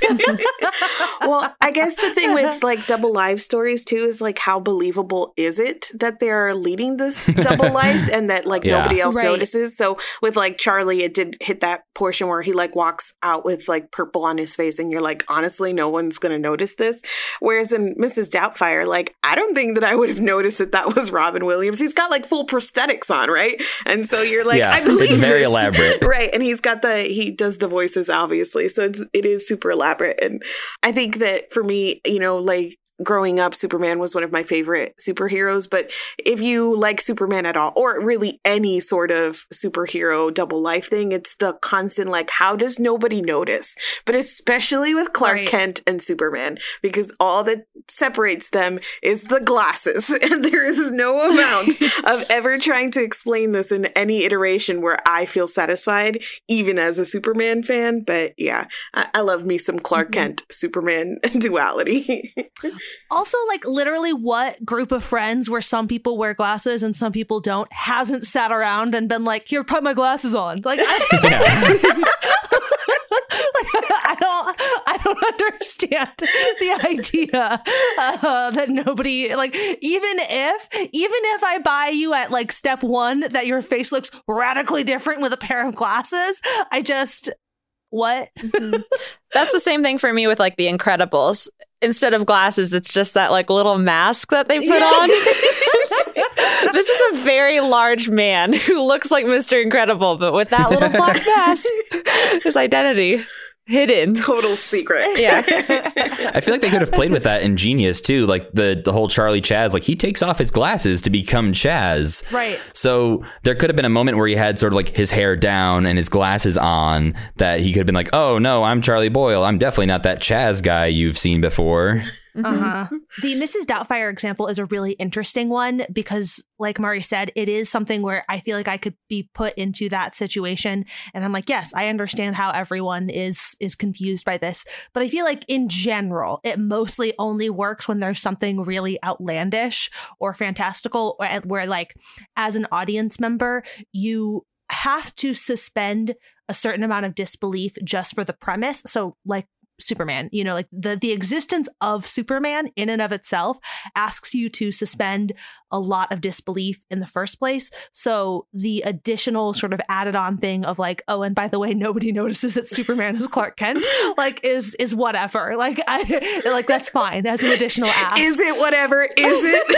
Well, I guess the thing with like double life stories too is like how believable is it that they're leading this double life and that like yeah. nobody else right. notices. So with like Charlie, it did hit that portion where he like walks out with like purple on his face and you're like, honestly, no one's going to notice this. Whereas in Missus Doubtfire, like, I don't think that I would have noticed that that was Robin Williams. He's got like full prosthetics on, right? And so you're like, yeah, I believe it's very this. elaborate. Right. And he's got the, he does the voices, obviously. So it's, it is super elaborate. And I think that for me, you know, like growing up, Superman was one of my favorite superheroes. But if you like Superman at all, or really any sort of superhero double life thing, it's the constant, like, how does nobody notice? But especially with Clark right. Kent and Superman, because all that separates them is the glasses. And there is no amount of ever trying to explain this in any iteration where I feel satisfied, even as a Superman fan. But yeah, I, I love me some Clark mm-hmm. Kent Superman duality. Also, like, literally what group of friends where some people wear glasses and some people don't hasn't sat around and been like, here, put my glasses on. Like, I, like, I don't I don't understand the idea uh, that nobody, like, even if, even if I buy you at like step one that your face looks radically different with a pair of glasses, I just, what? Mm-hmm. That's the same thing for me with like The Incredibles. Instead of glasses, it's just that like little mask that they put yeah. on. This is a very large man who looks like Mister Incredible, but with that little black mask, his identity hidden. Total secret. Yeah. I feel like they could have played with that in Genius too. Like the, the whole Charlie Chaz, like he takes off his glasses to become Chaz. Right. So there could have been a moment where he had sort of like his hair down and his glasses on that he could have been like, oh no, I'm Charlie Boyle. I'm definitely not that Chaz guy you've seen before. Uh-huh. The Missus Doubtfire example is a really interesting one because, like Mari said, it is something where I feel like I could be put into that situation. And I'm like, yes, I understand how everyone is is confused by this. But I feel like in general, it mostly only works when there's something really outlandish or fantastical where, where like, as an audience member, you have to suspend a certain amount of disbelief just for the premise. So like, Superman, you know, like the the existence of Superman in and of itself asks you to suspend a lot of disbelief in the first place. So the additional sort of added on thing of like, oh, and by the way, nobody notices that Superman is Clark Kent, like is is whatever. Like I like that's fine. That's an additional ask. Is it whatever? Is it?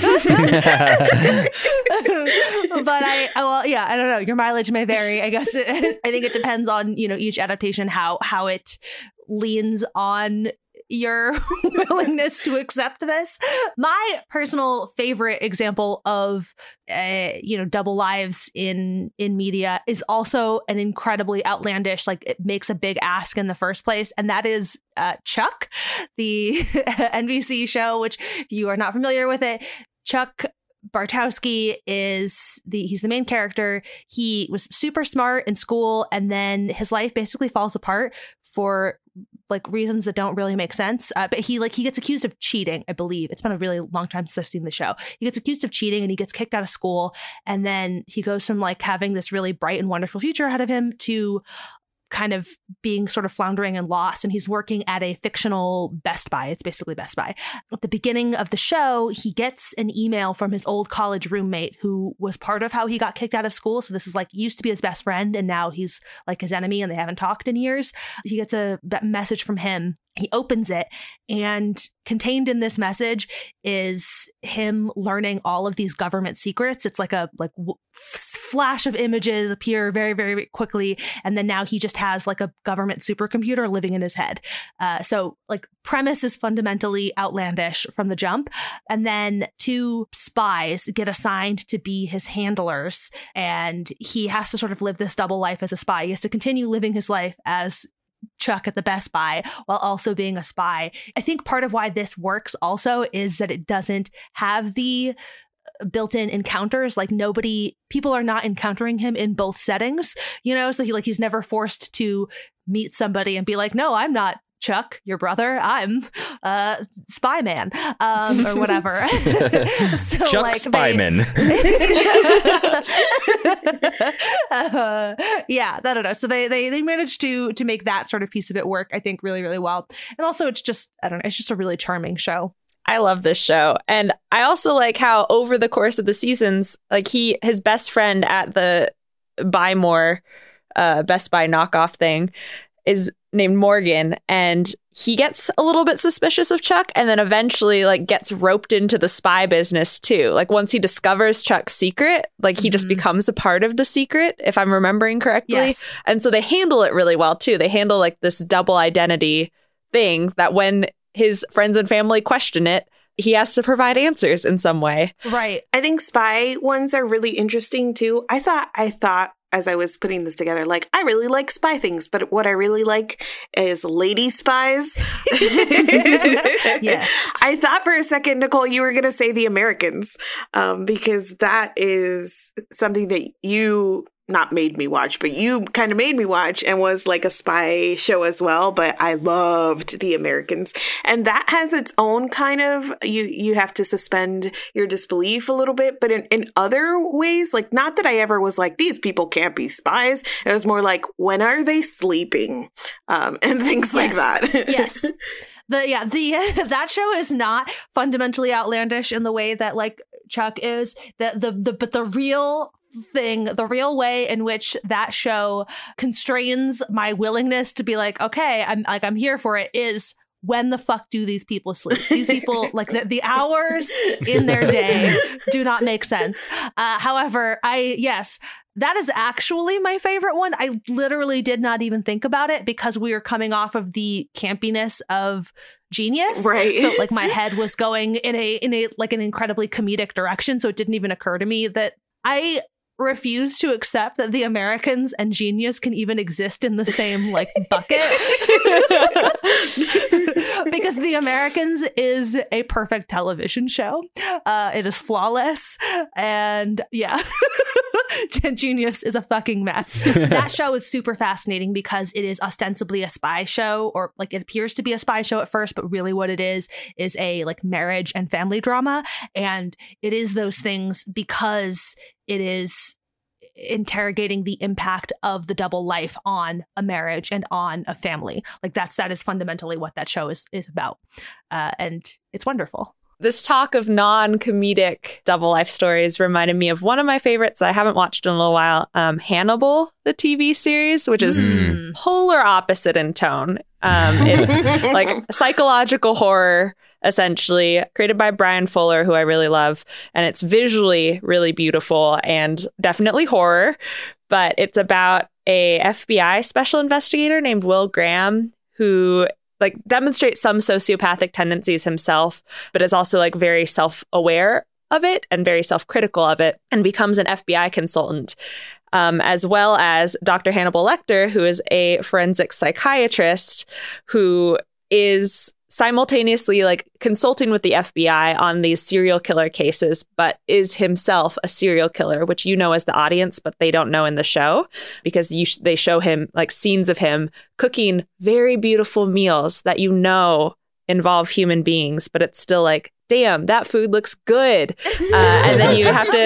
But I well, yeah, I don't know. Your mileage may vary. I guess it, I think it depends on, you know, each adaptation how how it leans on your willingness to accept this. My personal favorite example of uh, you know, double lives in in media is also an incredibly outlandish, like it makes a big ask in the first place, and that is uh, Chuck, the N B C show, which if you are not familiar with it, Chuck Bartowski is the he's the main character. He was super smart in school, and then his life basically falls apart for like reasons that don't really make sense. Uh, but he like he gets accused of cheating, I believe. It's been a really long time since I've seen the show. He gets accused of cheating and he gets kicked out of school. And then he goes from like having this really bright and wonderful future ahead of him to kind of being sort of floundering and lost. And he's working at a fictional Best Buy. It's basically Best Buy. At the beginning of the show, he gets an email from his old college roommate who was part of how he got kicked out of school. So this is like, used to be his best friend, and now he's like his enemy and they haven't talked in years. He gets a message from him. He opens it, and contained in this message is him learning all of these government secrets. It's like a like w- flash of images appear very, very quickly. And then now he just has like a government supercomputer living in his head. Uh, so like premise is fundamentally outlandish from the jump. And then two spies get assigned to be his handlers. And he has to sort of live this double life as a spy. He has to continue living his life as Chuck at the Best Buy while also being a spy. I think part of why this works also is that it doesn't have the built-in encounters. Like nobody, people are not encountering him in both settings, you know? So he like, he's never forced to meet somebody and be like, no, I'm not Chuck, your brother. I'm uh Spy Man, um, or whatever. So, Chuck like, Spyman. uh, yeah, I don't know. So they they they managed to to make that sort of piece of it work, I think, really, really well. And also, it's just I don't know. It's just a really charming show. I love this show. And I also like how over the course of the seasons, like he, his best friend at the Buy More uh, Best Buy knockoff thing is named Morgan, and he gets a little bit suspicious of Chuck and then eventually like gets roped into the spy business too. Like once he discovers Chuck's secret, like he mm-hmm. just becomes a part of the secret, if I'm remembering correctly. Yes. And so they handle it really well too. They handle like this double identity thing that when his friends and family question it, he has to provide answers in some way. Right. I think spy ones are really interesting too. I thought, I thought as I was putting this together, like, I really like spy things, but what I really like is lady spies. Yes. I thought for a second, Nicole, you were going to say The Americans, um, because that is something that you not made me watch, but you kind of made me watch and was like a spy show as well. But I loved The Americans. And that has its own kind of, you you have to suspend your disbelief a little bit. But in, in other ways, like not that I ever was like, these people can't be spies. It was more like, when are they sleeping? Um, and things yes. like that. Yes. The yeah, the that show is not fundamentally outlandish in the way that like Chuck is. The the the but the real thing, the real way in which that show constrains my willingness to be like, okay, I'm like I'm here for it is when the fuck do these people sleep? These people, like the, the hours in their day do not make sense. Uh, however, I, yes, that is actually my favorite one. I literally did not even think about it because we were coming off of the campiness of Genius. Right. So like my head was going in a, in a, like an incredibly comedic direction. So it didn't even occur to me that I refuse to accept that The Americans and Genius can even exist in the same like bucket. Because The Americans is a perfect television show. Uh, it is flawless. And yeah, Genius is a fucking mess. That show is super fascinating because it is ostensibly a spy show, or like it appears to be a spy show at first, but really what it is is a like marriage and family drama. And it is those things because it is interrogating the impact of the double life on a marriage and on a family. Like that's that is fundamentally what that show is is about. Uh, and it's wonderful. This talk of non-comedic double life stories reminded me of one of my favorites that I haven't watched in a little while, um, Hannibal, the T V series, which is mm. polar opposite in tone. Um, it's like psychological horror, essentially, created by Brian Fuller, who I really love. And it's visually really beautiful and definitely horror. But it's about a F B I special investigator named Will Graham, who like demonstrates some sociopathic tendencies himself, but is also like very self-aware of it and very self-critical of it, and becomes an F B I consultant. Um, as well as Doctor Hannibal Lecter, who is a forensic psychiatrist who is simultaneously like consulting with the F B I on these serial killer cases, but is himself a serial killer, which you know as the audience, but they don't know in the show because you sh- they show him like scenes of him cooking very beautiful meals that you know involve human beings, but it's still like, damn, that food looks good. Uh, and then you have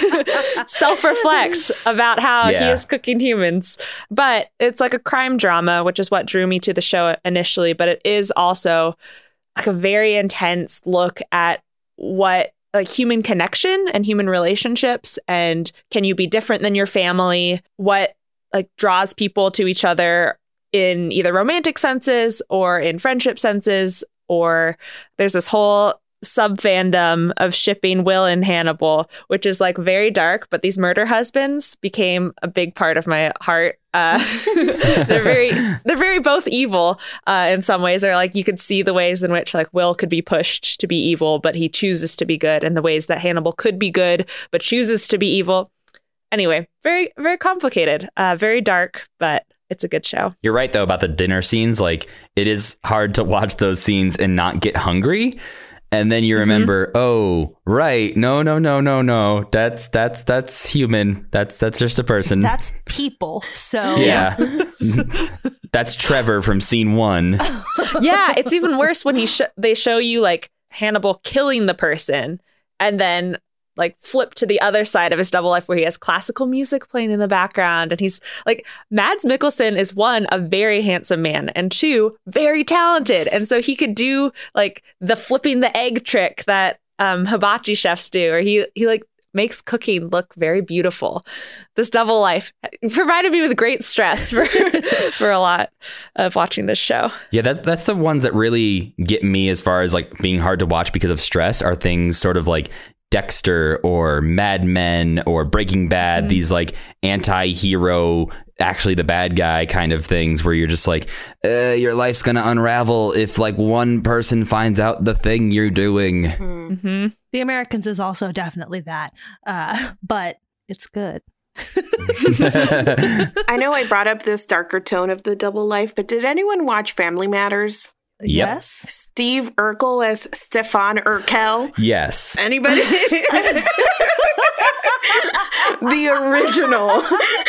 to self-reflect about how yeah. he is cooking humans. But it's like a crime drama, which is what drew me to the show initially. But it is also like a very intense look at what like human connection and human relationships, and can you be different than your family? What like draws people to each other in either romantic senses or in friendship senses, or there's this whole sub fandom of shipping Will and Hannibal, which is like very dark, but these murder husbands became a big part of my heart. Uh, they're very, they're very both evil uh, in some ways, or like you could see the ways in which like Will could be pushed to be evil, but he chooses to be good, and the ways that Hannibal could be good, but chooses to be evil. Anyway, very, very complicated, uh, very dark, but it's a good show. You're right, though, about the dinner scenes. Like, it is hard to watch those scenes and not get hungry. And then you remember, mm-hmm. oh, right. No, no, no, no, no. That's that's that's human. That's that's just a person. That's people. So yeah. That's Trevor from scene one. Yeah, it's even worse when he sh- they show you like Hannibal killing the person and then like flip to the other side of his double life where he has classical music playing in the background. And he's like, Mads Mikkelsen is one, a very handsome man, and two, very talented. And so he could do like the flipping the egg trick that um, hibachi chefs do, or he, he like makes cooking look very beautiful. This double life provided me with great stress for, for a lot of watching this show. Yeah, that's, that's the ones that really get me as far as like being hard to watch because of stress, are things sort of like Dexter or Mad Men or Breaking Bad, mm-hmm. these like anti-hero, actually the bad guy kind of things where you're just like, uh, your life's gonna unravel if like one person finds out the thing you're doing. Mm-hmm. The Americans is also definitely that, uh, but it's good. I know I brought up this darker tone of the double life, but did anyone watch Family Matters? Yep. Yes. Steve Urkel as Stefan Urkel. Yes. Anybody? The original.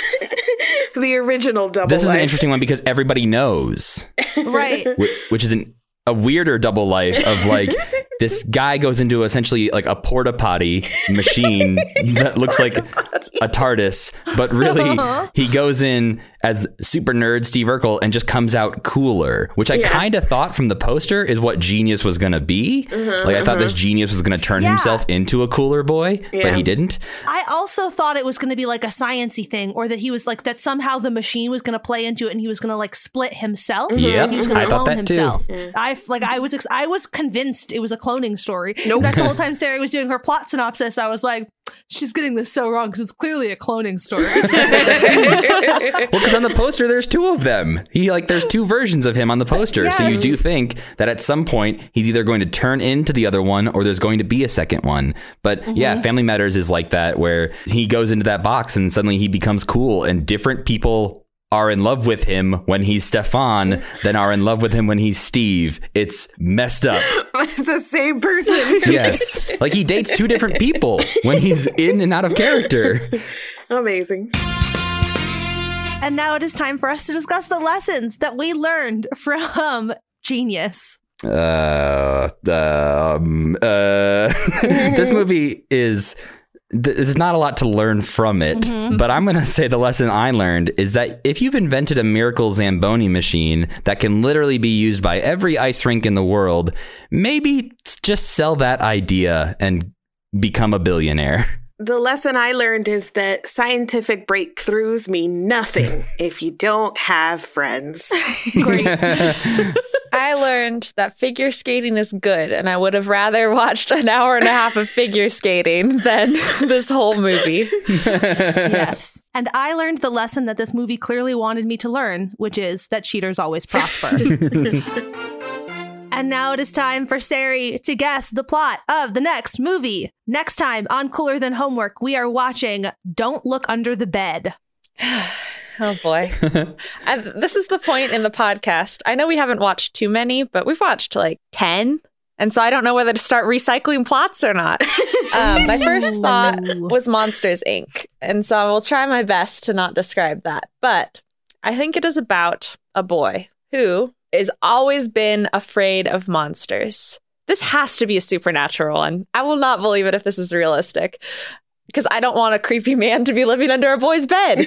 The original double This is life. an interesting one because everybody knows. Right. Wh- Which is an, a weirder double life of like, this guy goes into essentially like a porta potty machine that looks like a TARDIS, but really he goes in as super nerd Steve Urkel and just comes out cooler, which I Yeah. kind of thought from the poster is what Genius was going to be. Mm-hmm, like I thought this Genius was going to turn Yeah. himself into a cooler boy, Yeah. but he didn't. I also thought it was going to be like a science-y thing, or that he was like that somehow the machine was going to play into it and he was going to like split himself. Yep, He was going I to thought clone that too. himself. I like I was ex- I was convinced it was a cloning story. Nope. In fact, the whole time Sarah was doing her plot synopsis, I was like, she's getting this so wrong because it's clearly a cloning story. Well, because on the poster, there's two of them. He like there's two versions of him on the poster. So you Yes. do think that at some point he's either going to turn into the other one or there's going to be a second one. But yeah, Family Matters is like that, where he goes into that box and suddenly he becomes cool and different people are in love with him when he's Stefan than are in love with him when he's Steve. It's messed up. It's the same person. Yes. Like he dates two different people when he's in and out of character. Amazing. And now it is time for us to discuss the lessons that we learned from Genius. Uh, um, uh, this movie is, th- there's not a lot to learn from it, but I'm going to say the lesson I learned is that if you've invented a miracle Zamboni machine that can literally be used by every ice rink in the world, maybe just sell that idea and become a billionaire. The lesson I learned is that scientific breakthroughs mean nothing if you don't have friends. Great. I learned that figure skating is good, and I would have rather watched an hour and a half of figure skating than this whole movie. Yes. And I learned the lesson that this movie clearly wanted me to learn, which is that cheaters always prosper. And now it is time for Sari to guess the plot of the next movie. Next time on Cooler Than Homework, we are watching Don't Look Under the Bed. Oh boy. And this is the point in the podcast. I know we haven't watched too many, but we've watched like ten. And so I don't know whether to start recycling plots or not. Um, my first thought was Monsters, Incorporated. And so I will try my best to not describe that. But I think it is about a boy who has always been afraid of monsters. This has to be a supernatural one. I will not believe it if this is realistic, because I don't want a creepy man to be living under a boy's bed.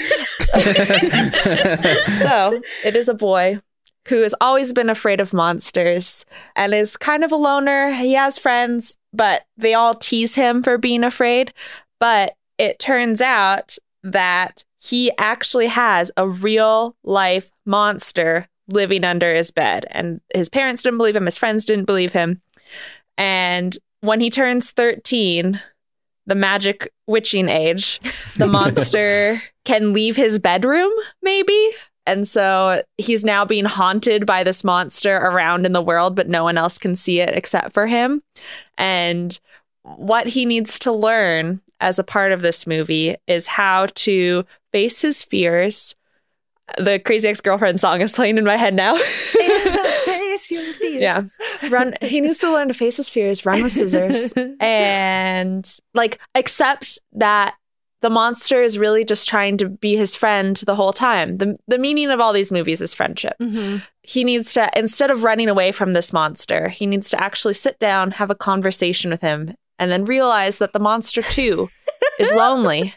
So it is a boy who has always been afraid of monsters and is kind of a loner. He has friends, but they all tease him for being afraid. But it turns out that he actually has a real life monster living under his bed. And his parents didn't believe him. His friends didn't believe him. And when he turns thirteen, the magic witching age, the monster can leave his bedroom, maybe. And so he's now being haunted by this monster around in the world, but no one else can see it except for him. And what he needs to learn as a part of this movie is how to face his fears. The Crazy Ex-Girlfriend song is playing in my head now. Face your fears. Yeah. Run. He needs to learn to face his fears, run with scissors, and like accept that the monster is really just trying to be his friend the whole time. The the meaning of all these movies is friendship. Mm-hmm. He needs to, instead of running away from this monster, he needs to actually sit down, have a conversation with him, and then realize that the monster too is lonely,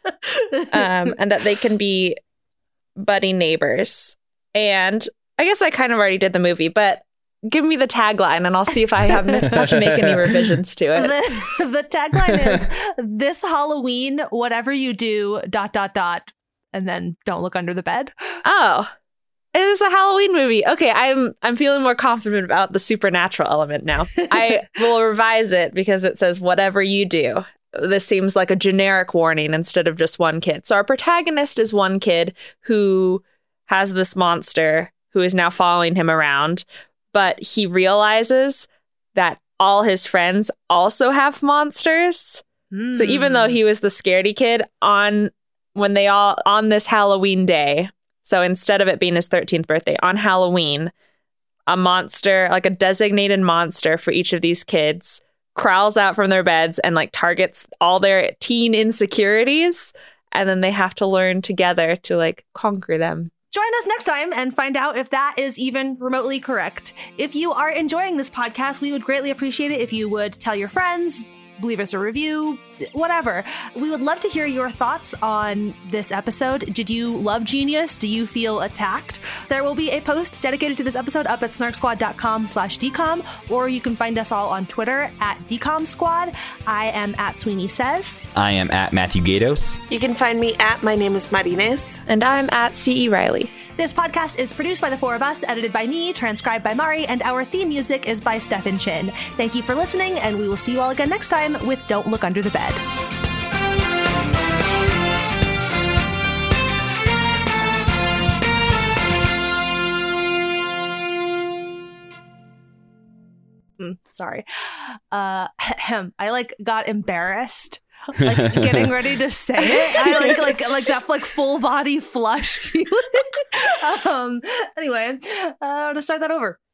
um, and that they can be buddy neighbors. And I guess I kind of already did the movie, but give me the tagline and I'll see if I have, have to make any revisions to it. The, the tagline is, this Halloween, whatever you do, dot, dot, dot, and then don't look under the bed. Oh, it is a Halloween movie. Okay, I'm I'm feeling more confident about the supernatural element now. I will revise it because it says whatever you do. This seems like a generic warning instead of just one kid. So our protagonist is one kid who has this monster who is now following him around, but he realizes that all his friends also have monsters. Mm. So even though he was the scaredy kid on when they all on this Halloween day, so instead of it being his thirteenth birthday, on Halloween, a monster, like a designated monster for each of these kids, crawls out from their beds and like targets all their teen insecurities. And then they have to learn together to like conquer them. Join us next time and find out if that is even remotely correct. If you are enjoying this podcast, we would greatly appreciate it if you would tell your friends, leave us a review, whatever. We would love to hear your thoughts on this episode. Did you love Genius? Do you feel attacked? There will be a post dedicated to this episode up at snarksquad.com slash decom, or you can find us all on Twitter at decomsquad. I am at Sweeney Says. I am at Matthew Gatos. You can find me at My Name is Martinez. And I'm at C E Riley. This podcast is produced by the four of us, edited by me, transcribed by Mari, and our theme music is by Stefan Chin. Thank you for listening, and we will see you all again next time with Don't Look Under the Bed. Mm, sorry. Uh, I like got embarrassed. Like getting ready to say it. I like like like that like full body flush feeling. um anyway, uh to start that over.